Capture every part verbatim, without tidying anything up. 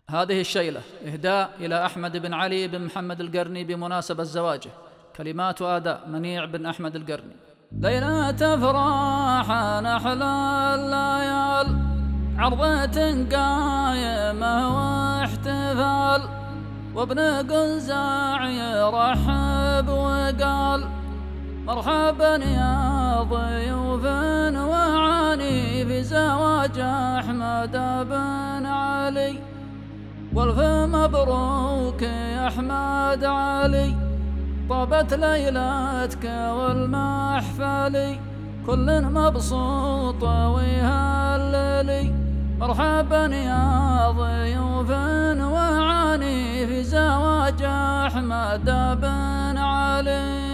هذه الشيلة إهداء إلى أحمد بن علي بن محمد القرني بمناسبة زواجه. كلمات وأداء منيع بن أحمد القرني. ليلة أفراح نحلى الليال، عرضة قايمة واحتفال، وابن قزاع يرحب وقال مرحبا يا ضيوف وعاني في زواج أحمد بن علي، والف مبروك يا أحمد علي، طابت ليلتك والمحفل، كل مبسوط ويهللي. مرحبا يا ضيوف وعاني في زواج أحمد بن علي.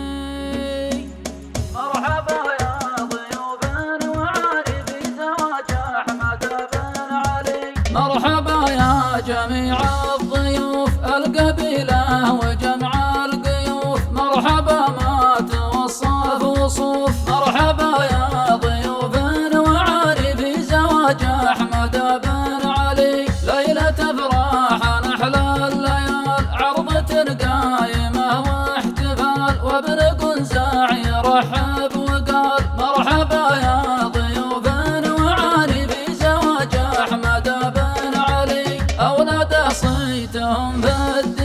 مرحبا يا ضيوف وعاني في زواج أحمد بن علي. مرحبا يا جميع الضيوف القبيلة وجمع القيوف، مرحبا ما توصف وصوف. مرحبا يا ضيوف وعاني في زواج أحمد بن علي، ليلة أفراح نحلى الليال، عرضة قايمة واحتفال، وابن قزاع يرحب وقال مرحبا يا ضيوف وعاني في زواج أحمد بن علي. أولاد صيتهم في